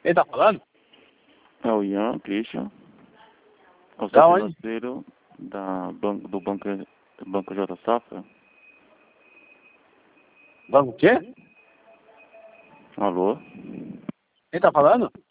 Quem tá falando? É o Ian Christian, Da auxiliar onde? financeiro do Banco J Safra. Banco o quê? Alô? Quem tá falando?